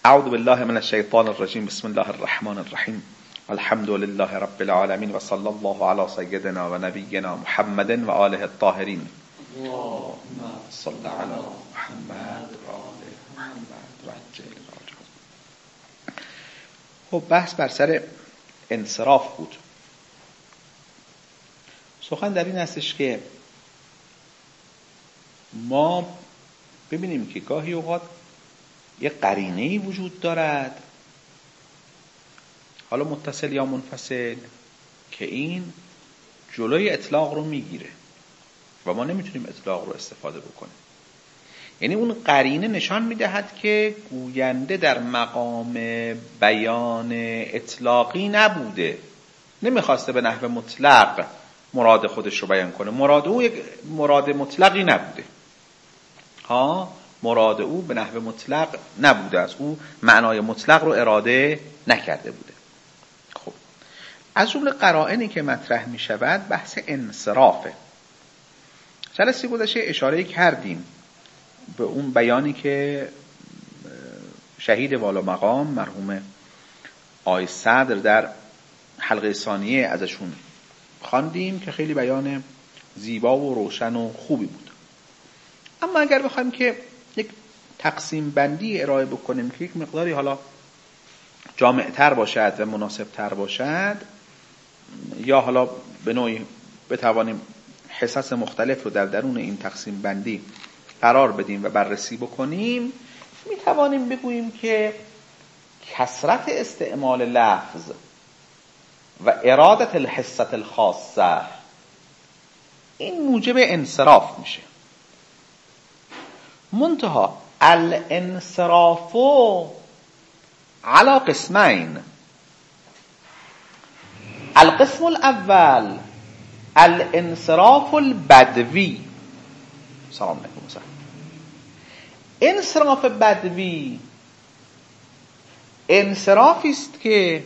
اعوذ بالله من الشیطان الرجیم. بسم الله الرحمن الرحیم. الحمد لله رب العالمین و صلی الله علی سیدنا و نبینا محمد و آله الطاهرین. اللهم صل علی محمد و آل محمد و عجل فرجهم. خب بحث بر سر انصراف بود. سخن در این هستش که ما ببینیم که گاهی اوقات یک قرینه‌ای وجود دارد، حالا متصل یا منفصل، که این جلوی اطلاق رو میگیره و ما نمیتونیم اطلاق رو استفاده بکنیم. یعنی اون قرینه نشان میدهد که گوینده در مقام بیان اطلاقی نبوده، نمیخواسته به نحو مطلق مراد خودش رو بیان کنه، مراد او یک مراد مطلقی نبوده. مراد او به نحو مطلق نبوده است، او معنای مطلق رو اراده نکرده بوده. خب از جمله قرائنی که مطرح می شود بحث انصرافه. جلسه گذشته اشاره کردیم به اون بیانی که شهید والا مقام مرحوم آقای صدر در حلقه ثانیه ازشون خواندیم که خیلی بیان زیبا و روشن و خوبی بود. اما اگر بخوایم که یک تقسیم بندی ارائه بکنیم که یک مقداری حالا جامع‌تر باشد و مناسب‌تر باشد، یا حالا به نوعی بتوانیم حصص مختلف رو در درون این تقسیم بندی قرار بدیم و بررسی بکنیم، میتوانیم بگوییم که کثرت استعمال لفظ و ارادت الحصة الخاصه این موجب انصراف میشه. منتها الانصراف على قسمين. القسم الاول الانصراف البدوی. سلام علیکم. انصراف بدوی انصرافی است که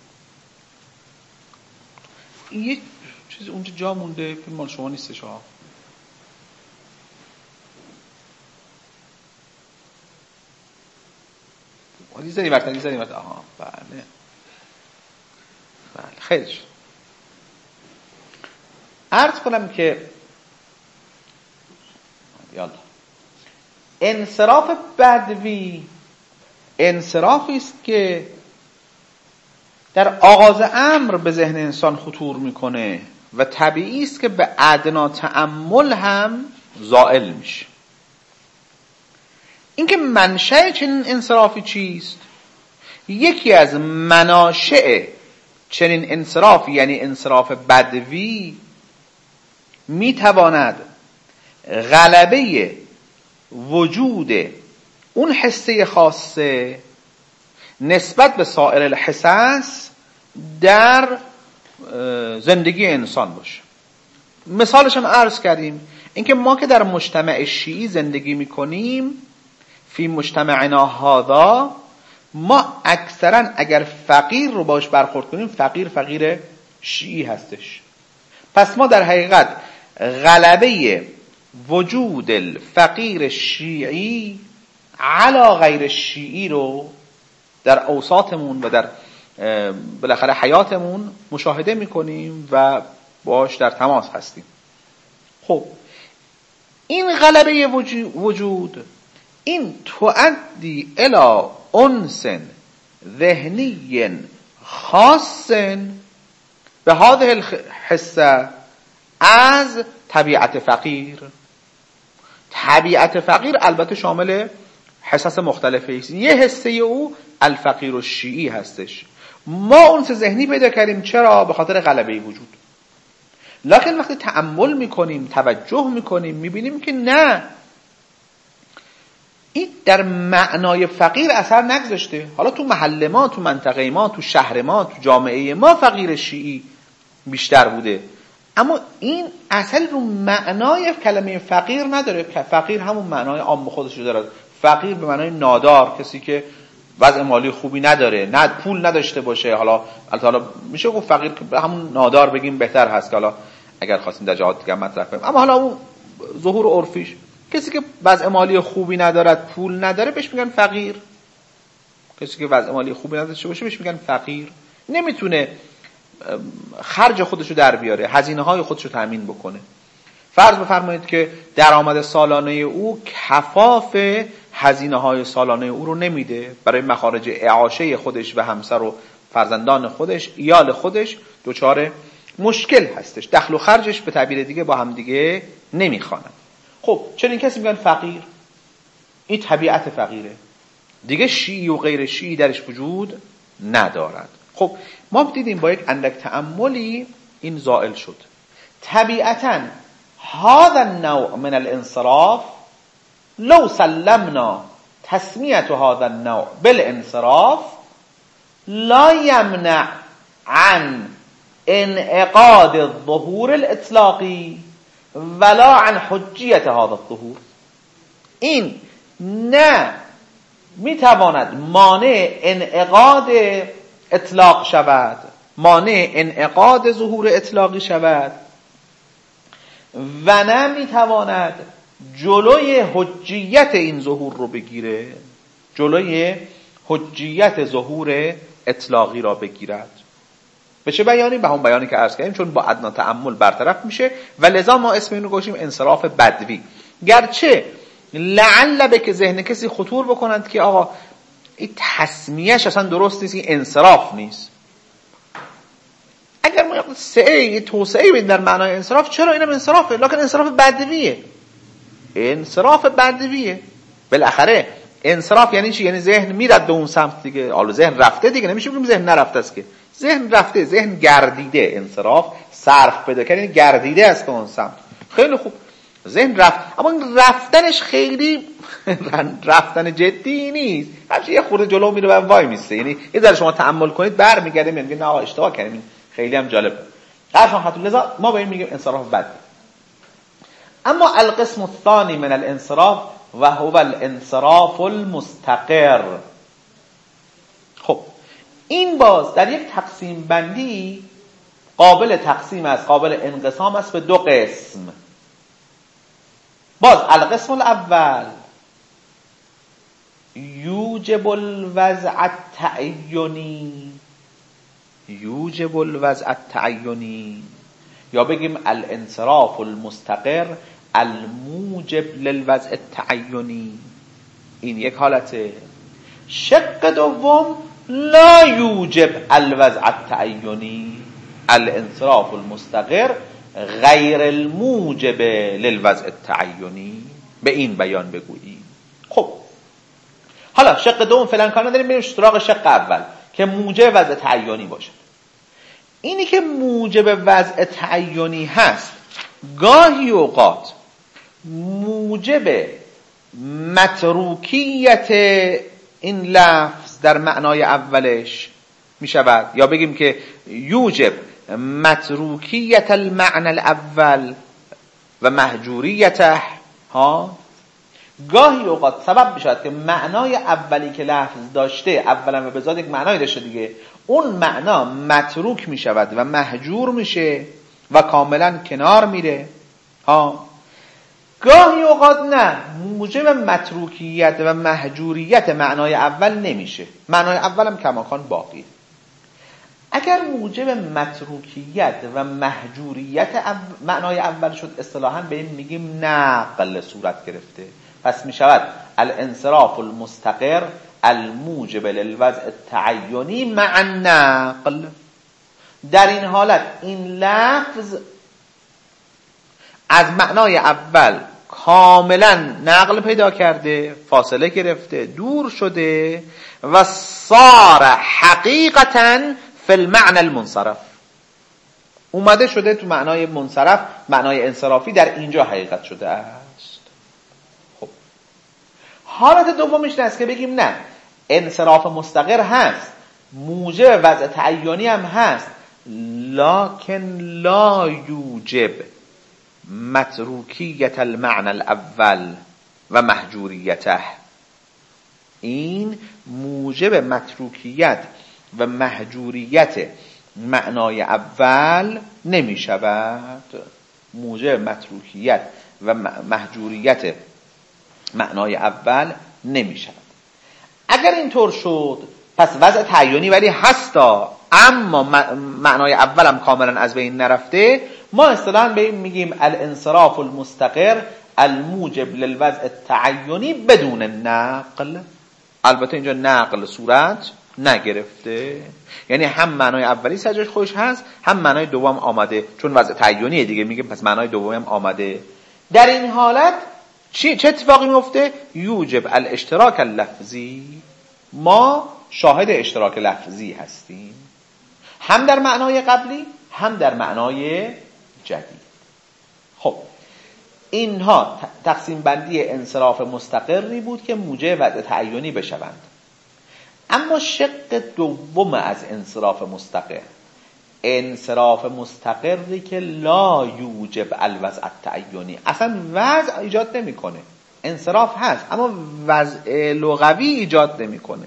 یه چیز اونجا جا مونده که مال شما نیستش ها. دیزنی برتن. آها بله خیلیش عرض کنم که یالا انصراف بدوی انصرافی است که در آغاز امر به ذهن انسان خطور میکنه و طبیعی است که به ادنا تأمل هم زائل میشه. اینکه منشأ چنین انصرافی چیست؟ یکی از مناشأ چنین انصرافی یعنی انصراف بدوی میتواند غلبه وجود اون حسه خاصه نسبت به سایر الحساس در زندگی انسان باشه. مثالش هم عرض کردیم، اینکه ما که در مجتمع شیعی زندگی میکنیم، فی مجتمعنا هذا، ما اکثرا اگر فقیر رو باش برخورد کنیم، فقیر شیعی هستش. پس ما در حقیقت غلبه وجود الفقیر شیعی علی غیر شیعی رو در اوساطمون و در بالاخره حیاتمون مشاهده میکنیم و باش در تماس هستیم. خب این غلبه وجود این تؤدی الی انس ذهنی خاص به هذه الحصه از طبیعت فقیر. طبیعت فقیر البته شامل حصص مختلفه است. یه حصه او الفقیر الشیعی هستش. ما انس ذهنی پیدا کردیم. چرا؟ به خاطر غلبه وجود. لکن وقتی تأمل میکنیم، توجه میکنیم، میبینیم که نه، این در معنای فقیر اثر نگذاشته. حالا تو محل ما، تو منطقه ما، تو شهر ما، تو جامعه ما فقیر شیعی بیشتر بوده، اما این اصل رو معنای کلمه فقیر نداره. فقیر همون معنای عام خودش رو داره. فقیر به معنای نادار، کسی که وضع مالی خوبی نداره، نه پول نداشته باشه. حالا میشه گفت فقیر که همون نادار بگیم بهتر هست، که حالا اگر خواستیم در جهات دیگه مطرح کنیم. اما حالا اون ظهور عرفیش، کسی که وضع مالی خوبی ندارد، پول نداره، بهش میگن فقیر. کسی که وضع مالی خوبی نداشته باشه بهش میگن فقیر. نمیتونه خرج خودشو در بیاره، هزینه‌های خودشو تامین بکنه. فرض بفرمایید که درآمد سالانه او کفاف هزینه‌های سالانه او رو نمیده، برای مخارج اعاشه خودش و همسر و فرزندان خودش، ایال خودش دچار مشکل هستش، دخل و خرجش به تعبیر دیگه با هم دیگه نمیخوانن. خب چنین کسی میگن فقیر. این طبیعت فقیره دیگه، شیعی و غیر شیعی درش وجود ندارد. خب ما دیدیم با یک اندک تأملی این زائل شد. طبیعتاً هذا النوع من الانصراف لو سلمنا تسمیة هذا النوع بالانصراف لا يمنع عن انعقاد الظهور الاطلاقی ولا عن حجیت هذا الظهور. این نه میتواند مانع انعقاد اطلاق شود، مانع انعقاد ظهور اطلاقی شود، و نه میتواند جلوی حجیت این ظهور رو بگیره، جلوی حجیت ظهور اطلاقی را بگیرد. به چه بیانی؟ به همون بیانی که عرض کردیم، چون با ادنا تأمل برطرف میشه و لذا ما اسم این رو گذاشتیم انصراف بدوی. گرچه لعل به که ذهن کسی خطور بکنند که آقا این تسمیهش اصلا درست نیست، این انصراف نیست. اگر ما توسعه بدیم در معنای انصراف، چرا اینم انصرافه، لکن انصراف بدویه. انصراف بدویه. بالاخره انصراف یعنی چی؟ یعنی ذهن میرد به اون سمت دیگه. حالا ذهن رفته دیگه، نمیشه بگیم ذهن نرفته است که. ذهن رفته، ذهن گردیده. انصراف صرف پیدا کردن، یعنی گردیده است به اون سمت. خیلی خوب، ذهن رفت، اما رفتنش خیلی رفتن جدی نیست، همچنین یه خورده جلو میره و وای میسته. یعنی یه ذره شما تأمل کنید برمیگرده میگه نه آقا اشتباه کردیم، خیلی هم جالب. قرشان خاطر لذا ما به این میگیم انصراف بد. اما القسم الثانی من الانصراف و هو الانصراف المستقر. خب این باز در یک تقسیم بندی قابل تقسیم است، قابل انقسام است به دو قسم. باز القسم الاول یوجب الوضع التعینی، یوجب الوضع التعینی، یا بگیم الانصراف المستقر الموجب للوضع التعینی. این یک حالته. شق دوم لا یوجب الوضع التعینی، الانصراف المستقر غیر الموجب للوضع التعینی. به این بیان بگوییم. خب حالا شق دوم فعلا کار نداریم، بریم سراغ شق اول که موجب وضع تعینی باشه. اینی که موجب وضع تعینی هست گاهی اوقات موجب متروکیت این لفظ در معنای اولش می شود، یا بگیم که یوجب متروکیت المعنى الاول و محجوریته. گاهی اوقات سبب بشود که معنای اولی که لفظ داشته، اولا و بذات یک معنای داشته دیگه، اون معنا متروک می شود و محجور میشه و کاملا کنار میره. گاهی اوقات نه، موجب متروکیت و محجوریت معنای اول نمیشه، معنای اول هم کماکان باقیه. اگر موجب متروکیت و محجوریت معنای اول شد، اصطلاحاً به این میگیم نقل صورت گرفته. پس میشود الانصراف المستقر الموجب للوضع التعینی مع النقل. در این حالت این لفظ از معنای اول کاملا نقل پیدا کرده، فاصله گرفته، دور شده و صار حقیقتاً فی المعنى المنصرف، اومده شده تو معنای منصرف، معنای انصرافی در اینجا حقیقت شده است. خب حالت دومش این است که بگیم نه، انصراف مستقر هست، موجب وضع تعینی هم هست، لکن لا یوجب متروکیت المعنى الاول و محجوریته. این موجب متروکیت و محجوریت معنای اول نمی شود، موجب متروکیت و محجوریت معنای اول نمی شود. اگر اینطور شد پس وضع تعیینی ولی هستا، اما معنای اولم کاملا از بین نرفته. ما اصطلاحاً به این میگیم الانصراف المستقر الموجب للوضع التعیینی بدون نقل. البته اینجا نقل صورت نگرفته، یعنی هم معنای اولی سرجاش خوش هست، هم معنای دوم آمده، چون وضع تعیینیه دیگه، میگه پس معنای دوم هم آمده. در این حالت چه اتفاقی میفته؟ یوجب الاشتراک اللفظی، ما شاهد اشتراک لفظی هستیم، هم در معنای قبلی هم در معنای جدید. خب اینها تقسیم بندی انصراف مستقری بود که موجب وضع تعیینی بشوند. اما شق دوم از انصراف مستقر، انصراف مستقری که لا یوجب الوضع التعیینی، اصلا وضع ایجاد نمیکنه. انصراف هست اما وضع لغوی ایجاد نمیکنه.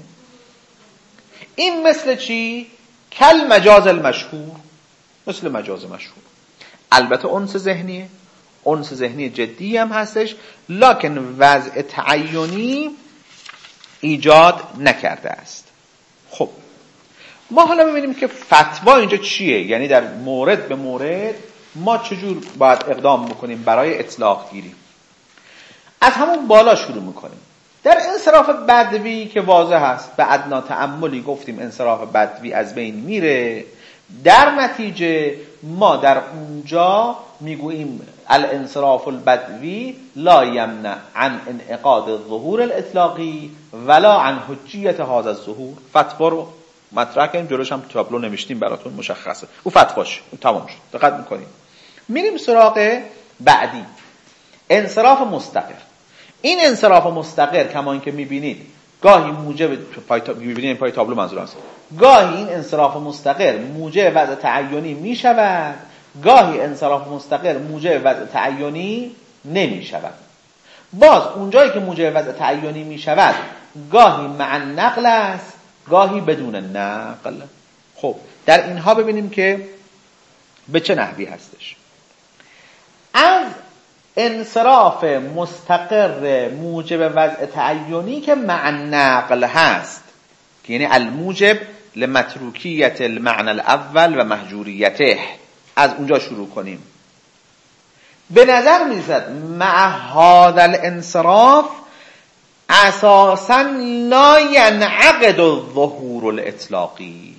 این مثل چی؟ کل مجاز المشهور، مثل مجاز مشهور. البته انس ذهنیه، انس ذهنی جدی هم هستش، لکن وضع تعیینی ایجاد نکرده است. خب ما حالا ببینیم که فتوا اینجا چیه، یعنی در مورد به مورد ما چجور باید اقدام بکنیم برای اطلاق گیری. از همون بالا شروع میکنیم. در انصراف بدوی که واضح است، به ادنا تأملی گفتیم انصراف بدوی از بین میره. در نتیجه ما در اونجا میگوییم الانصراف البدوی لا یمنع عن انعقاد الظهور الاطلاقی ولا عن حجیت هذا الظهور. فتوا رو مطرح کردیم، جلوش هم تابلو نوشتیم براتون، مشخصه او فتواش تمام شد. دقت میکنیم. میریم سراغ بعدی، انصراف مستقر. این انصراف مستقر کما اینکه میبینید گاهی موجب میبینید پای تابلو منظور است، گاهی این انصراف مستقر موجب وضع تعیینی میشود، گاهی انصراف مستقر موجب وضع تعیینی نمیشود. باز اونجایی که موجب وضع تعیینی میشود گاهی مع نقل است، گاهی بدون نقل. خب در اینها ببینیم که به چه نحوی هستش. از انصراف مستقر موجب وضع تعیینی که مع نقل هست، که یعنی الموجب لمتروکیت المعنى الاول و محجوریته، از اونجا شروع کنیم. به نظر میرسد مع هذا الانصراف اساسا لا ینعقد الظهور الاطلاقی،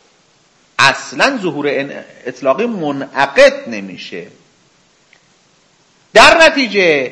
اصلا ظهور اطلاقی منعقد نمیشه. در نتیجه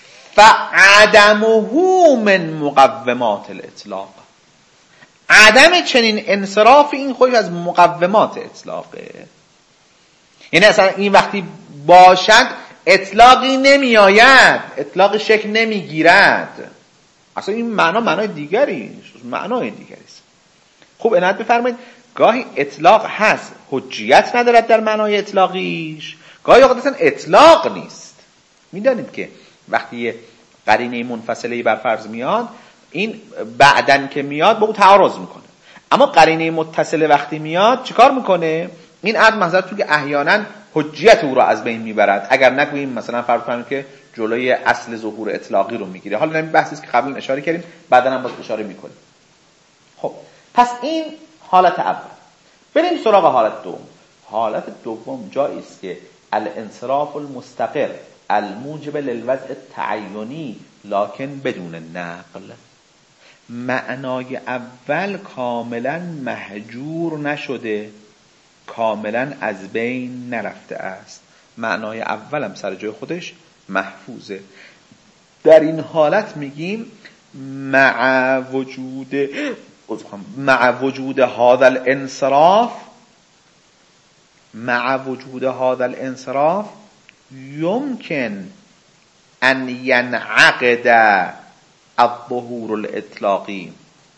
فعدمه من مقومات الاطلاق، عدم چنین انصراف این خودش از مقومات اطلاقه. یعنی اصلا این وقتی باشد اطلاقی نمی آید، اطلاق شکل نمی گیرد، اصلا این معنای دیگری، معنای دیگری است. خوب عنایت بفرمایید، گاهی اطلاق هست حجیت ندارد در معنای اطلاقیش، گاهی اوقات اصلا اطلاق نیست. میدانید که وقتی قرینه منفصله بر فرض میاد، این بعدن که میاد با او تعارض میکنه، اما قرینه متصله وقتی میاد چیکار میکنه؟ این عرض محضرتون که احیانا حجیت او را از بین میبرد، اگر نگوییم مثلا فرض کنیم که جلوی اصل ظهور اطلاقی رو میگیره. حالا این بحثی است که قبلا اشاره کردیم، بعدا هم باز اشاره میکنیم. خب پس این حالت اول. بریم سراغ حالت دوم. حالت دوم جایی است که الانصراف المستقر الموجب للوضع التعیینی لکن بدون نقل. معنای اول کاملا محجور نشده، کاملا از بین نرفته است. معنای اولم سر جای خودش محفوظه. در این حالت میگیم مع وجود هذا الانصراف، مع وجود هذا الانصراف يمكن ان ينعقد الظهور الاطلاقي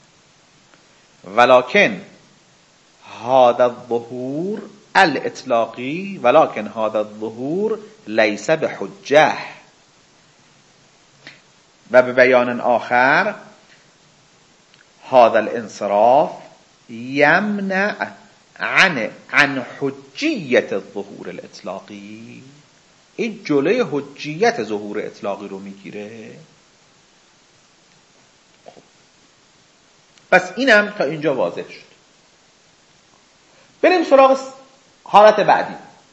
ولكن هذا الظهور الاطلاقي ولكن هذا الظهور ليس بحجة. و به بیان آخر هذا الانصراف يمنع عن حجیت الظهور الاطلاقی، این جلوی حجیت ظهور اطلاقی رو میگیره. پس اینم تا اینجا واضح شد. بریم سراغ حالت بعدی.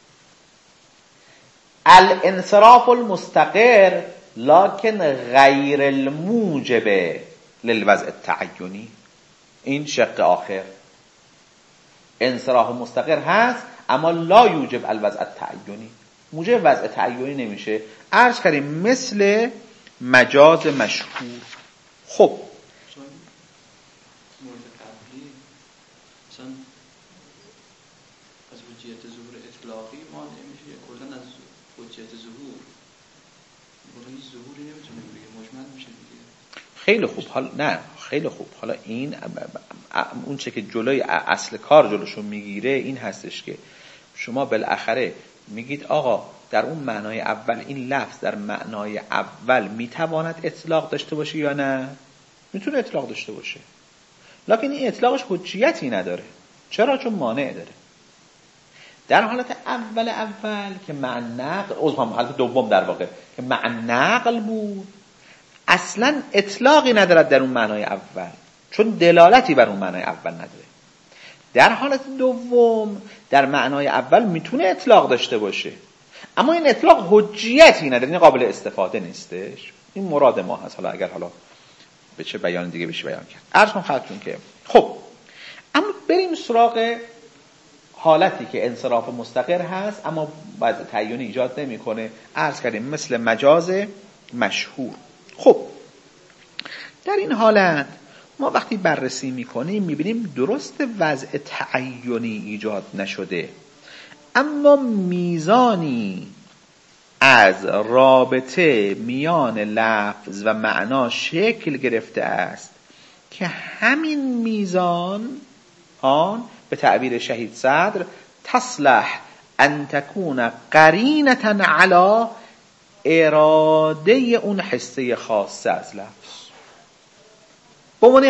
الانصراف المستقر لکن غیر الموجب للوضع التعینی. این شق آخر. انصراف مستقر هست اما لا یوجب الوضع التعینی، موجب وضع تعینی نمیشه. عرض کردیم مثل مجاز مشهور. خب مورد قبلی مثلا از حجیت ظهور اطلاقی مانع میشه یا کلا از حجیت ظهور هیچ ظهوری نمیتونه بگه، مجمل میشه دیگه. خیلی خوب. حالا نه خیلی خوب، حالا این اون چه که جلوی اصل کار جلوشو میگیره این هستش که شما بالاخره میگید آقا در اون معنای اول این لفظ در معنای اول میتواند اطلاق داشته باشه یا نه؟ میتونه اطلاق داشته باشه، لکن این اطلاقش حجیتی نداره. چرا؟ چون مانع داره. در حالت اول که مع نقل، حالت دوم در واقع که مع نقل بود، اصلا اطلاقی ندارد در اون معنای اول، چون دلالتی بر اون معنای اول نداره. در حالت دوم در معنای اول میتونه اطلاق داشته باشه، اما این اطلاق حجیتی نداره، این قابل استفاده نیستش. این مراد ما هست. حالا اگر به چه بیان دیگه بشه بیان کرد. عرض کنم خدمتتون که خب اما بریم سراغ حالتی که انصراف مستقر هست اما بعد تعین ایجاد نمیکنه. عرض کردیم مثل مجاز مشهور. خب در این حالت ما وقتی بررسی میکنیم میبینیم درست وضع تعینی ایجاد نشده، اما میزانی از رابطه میان لفظ و معنا شکل گرفته است که همین میزان به تعبیر شهید صدر تصلح ان تكون قرینة علی اراده اون حصه خاصه از لفظ. به عنوان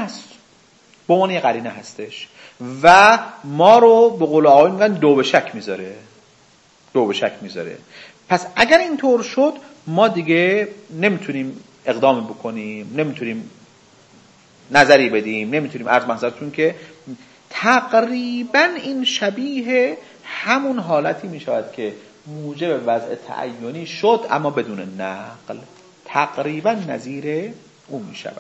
قرینه هستش و ما رو به قول آقایون میگن دو به شک میذاره. پس اگر اینطور شد ما دیگه نمیتونیم اقدام بکنیم، نمیتونیم نظری بدیم، نمیتونیم عرض منظرتون که تقریبا این شبیه همون حالتی میشود که موجب وضع تعینی شد اما بدون نقل، تقریبا نظیر اون میشود.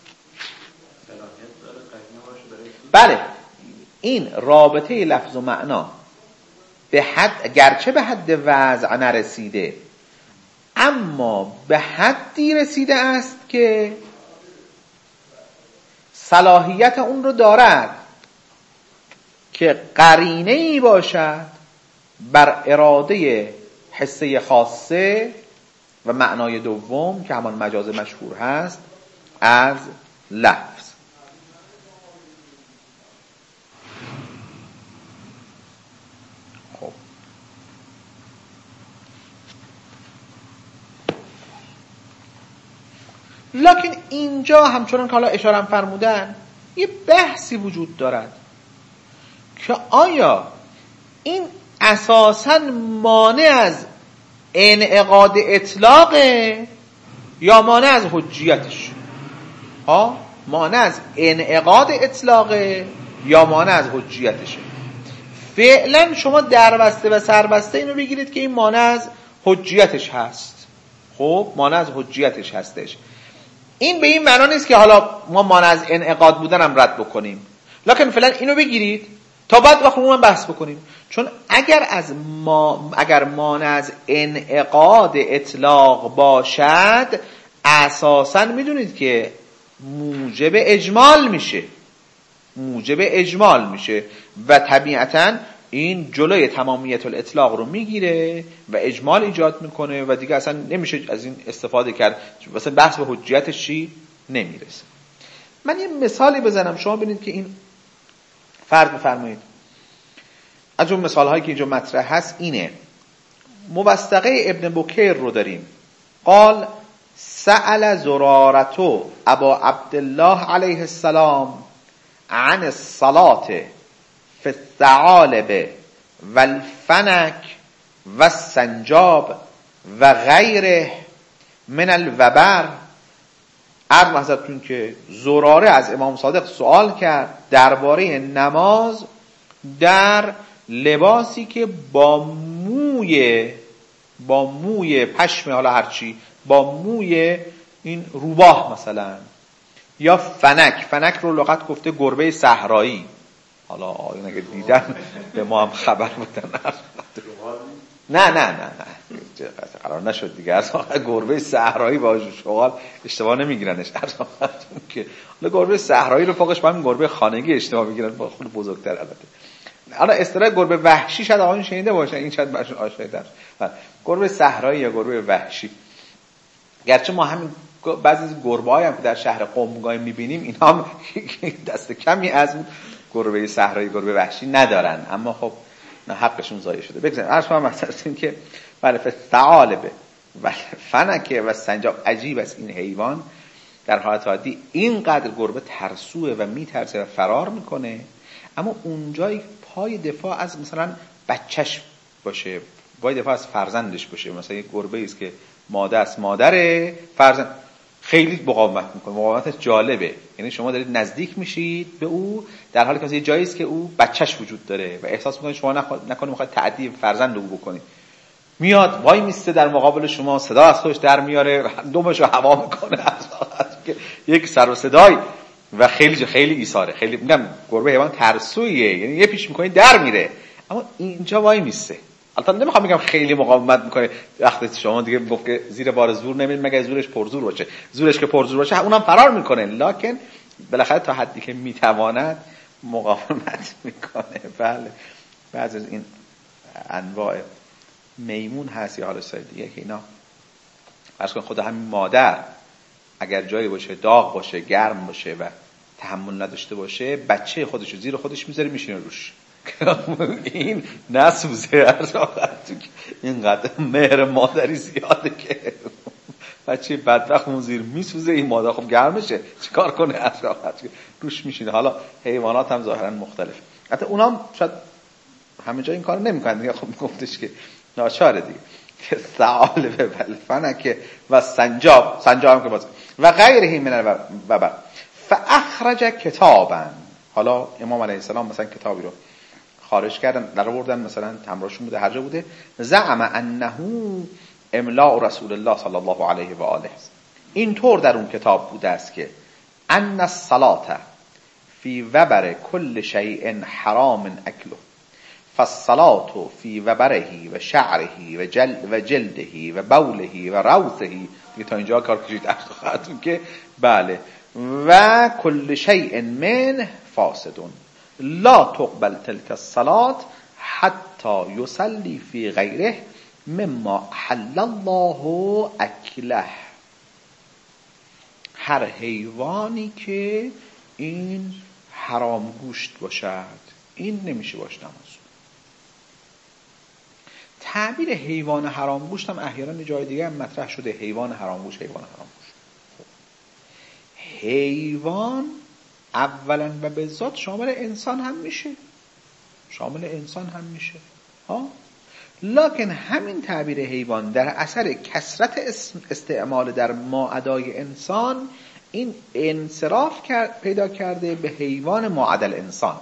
بله این رابطه لفظ و معنا به حد گرچه به حد وضع نرسیده اما به حدی رسیده است که صلاحیت اون رو دارد که قرینه‌ای باشد بر اراده حصه خاصه و معنای دوم که همان مجاز مشهور هست از لفظ. خب لکن اینجا همچنان که حالا اشاره فرمودن یه بحثی وجود دارد که آیا این اساساً مانع از انعقاد اطلاقه یا مانع از حجیتش؟ مانع از انعقاد اطلاقه یا مانع از حجیتشه؟ فعلا شما دربسته و سربسته اینو بگیرید که این مانع از حجیتش هست. خب مانع از حجیتش هستش. این به این معنا نیست که حالا ما مانع از انعقاد بودن هم رد بکنیم، لکن فعلا اینو بگیرید تا بعد وقت رو بحث بکنیم. چون اگر مانع از انعقاد اطلاق باشد اساساً میدونید که موجب اجمال میشه و طبیعتاً این جلوی تمامیت الاطلاق رو میگیره و اجمال ایجاد میکنه و دیگه اصلا نمیشه از این استفاده کرد، مثلا بحث به حجیتش چی نمیرسه. من یه مثالی بزنم شما ببینید که این فرض بفرمایید از اون مثال هایی که اینجا مطرح هست اینه. موثقه ابن بکیر رو داریم. قال سأل زرارتو ابا عبدالله علیه السلام عن الصلاة فی الثعالب والفنک والسنجاب و غیره من الوبر عرض حضرتون که زراره از امام صادق سوال کرد درباره نماز در لباسی که با موی پشم، حالا هرچی، با موی این روباه مثلا، یا فنک رو لغت گفته گربه صحرایی. حالا آیون اگه دیدن به ما هم خبر بدن. نه قرار نشد دیگه. از گربه صحرایی با شغال اشتباه نمیگیرنش. که گربه صحرایی رو فوقش با همین گربه خانگی اشتباه میگیرن، با خود بزرگتر البته. حالا اصطلاح گربه وحشی شاید آقایون شنیده باشن، این شاید براشون آشناتر. گربه صحرایی یا گربه وحشی، گرچه ما همین بعضی از گربه‌های هم که در شهر قم می‌بینیم اینا هم دست کمی از گربه صحرایی گربه وحشی ندارن، اما خب نه حقشون ضایع شده. بگذاریم عرض کنم مثلا این که بله ثعالب و فنک و سنجاب، عجیب است این حیوان در حالت عادی اینقدر گربه ترسوه و میترسه و فرار میکنه، اما اونجایی پای دفاع از مثلا بچهش باشه، پای دفاع از فرزندش باشه. مثلا یک گربه ایست که مادر فرزند خیلی مقاومت میکنه، مقاومت جالبه. یعنی شما دارید نزدیک میشید به او در حالی که مثلا یه جایی است که او بچهش وجود داره و احساس میکنید شما نکنید میخواید تعدی فرزند او بکنید، میاد وای میسته در مقابل شما، صدا از خودش در میاره، دمشو هوا میکنه که یک سر و صدای و خیلی ایثاره. خیلی میگم گربه حیوان ترسویه، یعنی یه پیش میکنید در میره، اما اینجا وای میسته. البته نمیخوام بگم خیلی مقاومت میکنه، وقتی شما دیگه گفت که زیر بار زور نمیره مگه زورش پرزور باشه، زورش که پرزور باشه اونم فرار میکنه، لکن بالاخره تا حدی که میتواند مقاومت میکنه. بله بعضی از این انواع میمون هست یا حالا ساید دیگه که اینا فرض کن خود همین مادر اگر جایی باشه داغ باشه گرم باشه و تحمل نداشته باشه، بچه خودشو زیر خودش میذاره میشینه روش این نسوزه. اینقدر مهر مادری زیاده که بچه بدبخت اون زیر میسوزه، این مادر خب گرمشه چیکار کنه روش میشینه. حالا حیوانات هم ظاهرا مختلف، حتی اونا هم شاید همه جا این کارو نمیکنن دیگه. خب گفتش که ناچاره دیگه. ثعالب والفنک و سنجاب هم که باز و غیره من الوبر فاخرج کتابا. حالا امام علیه السلام مثلا کتابی رو خارج کردن، در آوردن، مثلا همراهشون بوده، هر جا بوده، زعم انه املاء رسول الله صلی الله علیه و آله. اینطور در اون کتاب بوده است که ان الصلاة فی وبر کل شیء حرام اکله، فالصلاة فی وبره و شعره و جلده و بوله و روثه. دیگه تا اینجا کار کشید خواهدون که بله و کل شیء من فاسدون لا تقبل تلك الصلاة حتى يصلي في غيره مما حل الله اکله. هر حیوانی که این حرام گوشت باشد این نمیشه باش نماز. تعبیر حیوان حرام گوشت هم احیانا جای دیگه هم مطرح شده، حیوان حرام گوشت. حیوان اولا و به ذات شامل انسان هم میشه، لکن همین تعبیر حیوان در اثر کثرت استعمال در ماعدای انسان این انصراف پیدا کرده به حیوان ماعدل انسان.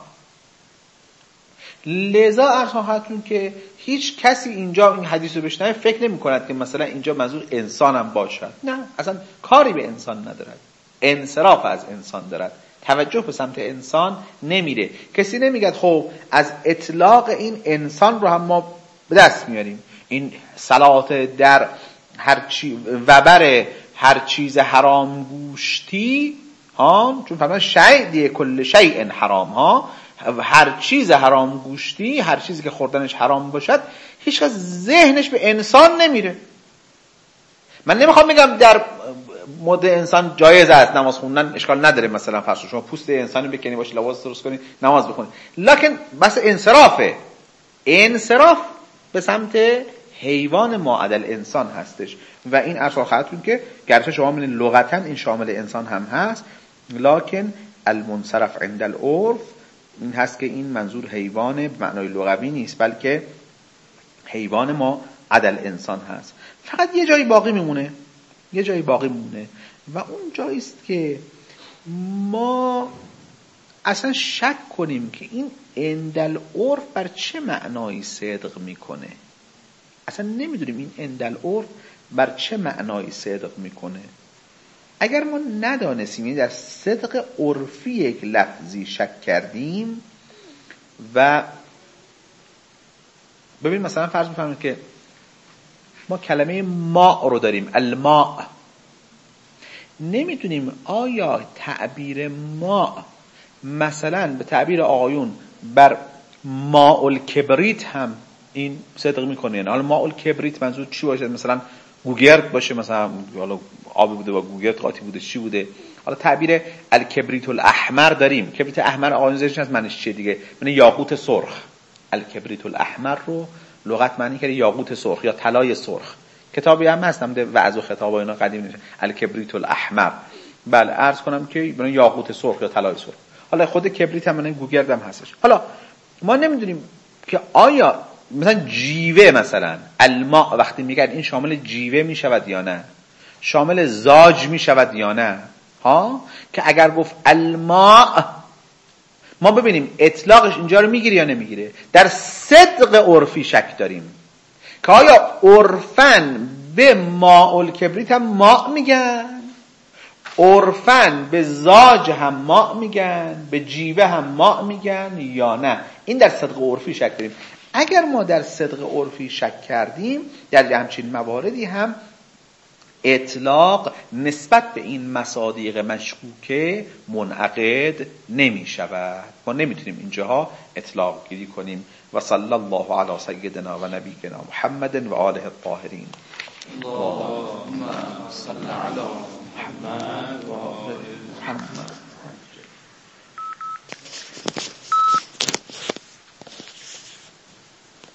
لذا ارشاهتون که هیچ کسی اینجا این حدیث رو بشنوه فکر نمی کند که مثلا اینجا منظور انسان هم باشد، نه، اصلا کاری به انسان ندارد، انصراف از انسان دارد، توجه به سمت انسان نمیره. کسی نمیگد خب از اطلاق این انسان رو هم ما به دست میاریم، این صلات در وبر هر چیز حرام گوشتی چون فرمان شیء کل شیء حرام هر چیز حرام گوشتی، هر چیزی که خوردنش حرام باشد، هیچ کس ذهنش به انسان نمیره. من نمیخوام بگم در مورد انسان جایز است نماز خوندن، اشکال نداره، مثلا فرض شما پوست انسانی بکنی باشه لباس درست کنی نماز بخونی، لکن بس انصراف به سمت حیوان ماعدل انسان هستش. و این ارشاد خواهدتون که گرچه شما من لغتا این شامل انسان هم هست، لکن المنصرف عند العرف این هست که این منظور حیوان به معنای لغوی نیست، بلکه حیوان ما عدل انسان هست. فقط یه جایی باقی میمونه و اون جایی است که ما اصلا شک کنیم که این عندل عرف بر چه معنایی صدق میکنه. اصلا نمیدونیم این عندل عرف بر چه معنایی صدق میکنه. اگر ما ندانستیم، یعنی در صدق عرفی یک لفظی شک کردیم و ببین مثلا فرض بفرمایید که ما کلمه ماء رو داریم، الماء، نمیدونیم آیا تعبیر ماء مثلا به تعبیر آقایون بر ماء الکبریت هم این صدق میکنه. یعنی حالا ماء الکبریت منظور چی باشه؟ مثلا گوگرد باشه، مثلا حالا آبی بوده و گوگرد قاطی بوده، چی بوده؟ حالا تعبیر الکبریت الاحمر داریم. کبریت احمر آقایون زیرش از معنیش چیه دیگه؟ یعنی یاقوت سرخ. الکبریت الاحمر رو لغت معنی کرده یاقوت سرخ یا طلای سرخ. کتابی هم هستم ده وعظ و خطاب و اینا قدیم نشه الکبریت الاحمر. بله عرض کنم که یاقوت سرخ یا طلای سرخ. حالا خود کبریت هم یعنی گوگرد هم هستش. حالا ما نمیدونیم که آیا مثلا جیوه، مثلا الماء وقتی میگن این شامل جیوه میشود یا نه، شامل زاج میشود یا نه. ها که اگر گفت الماء ما ببینیم اطلاقش اینجا رو میگیره یا نمیگیره. در صدق عرفی شک داریم که آیا عرفن به ماء الکبریت هم ماء میگن، عرفن به زاج هم ماء میگن، به جیوه هم ماء میگن یا نه. این در صدق عرفی شک داریم. اگر ما در صدق عرفی شک کردیم در همچین مواردی هم اطلاق نسبت به این مصادیق مشکوکه منعقد نمی شود. ما نمیتونیم اینجاها اطلاق گیری کنیم. و صلی الله علی سیدنا و نبینا محمد و آله الطاهرین. اللهم صل علی محمد و آل محمد.